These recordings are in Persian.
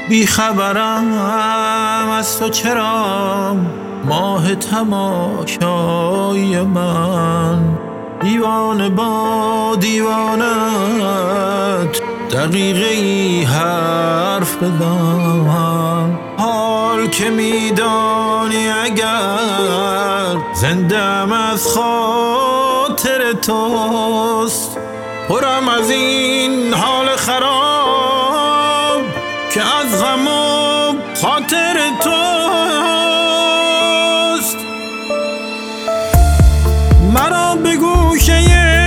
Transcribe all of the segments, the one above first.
بیخبرم از تو چرا ماه تماشای من، دیوانه با دیوانت دقیقه ای حرف بزن. حال که میدانی اگر زندم از خاطر توست، پرم از این حال خراب که از غم و خاطر توست. مرا به گوشه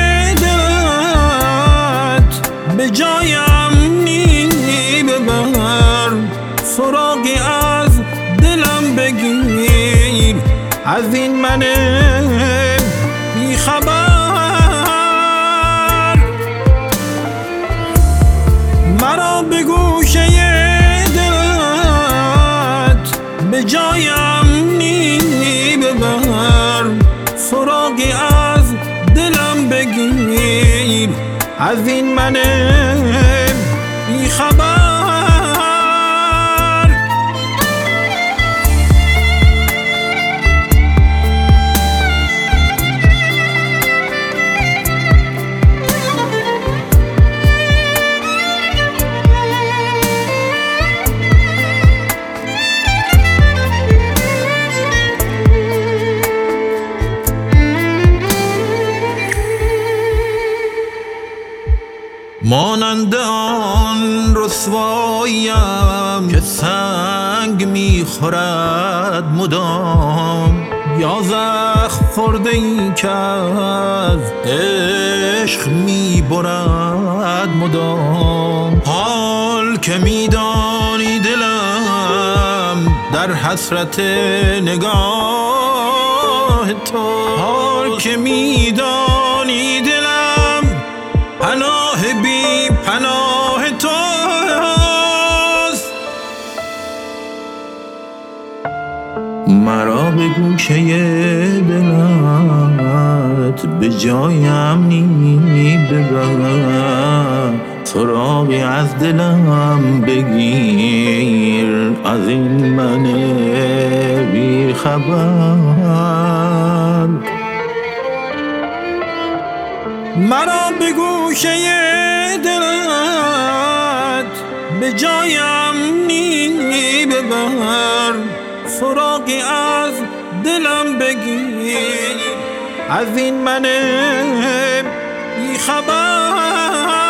دلت به جای امنی ببر، سراغی از دلم بگیر از این من بیخبر. مرا به گوشه دلت به جای امنی ببر، سراغی از دلم بگیر از این من بیخبر. مانند آن رسواییم که سنگ میخورد مدام، یا زخم خورده ای که از عشق میبرد مدام. حال که میدانی دلم در حسرت نگاه تو، حال که میدانی دلم پناه بی پناه توست. مرا به گوشه دلت به جای امنی ببر، سراغی از دلم بگیر از این من بی خبر. مرا به گوشه دلت به جای امنی ببر، سراغی از دلم بگیر از این من بیخبر.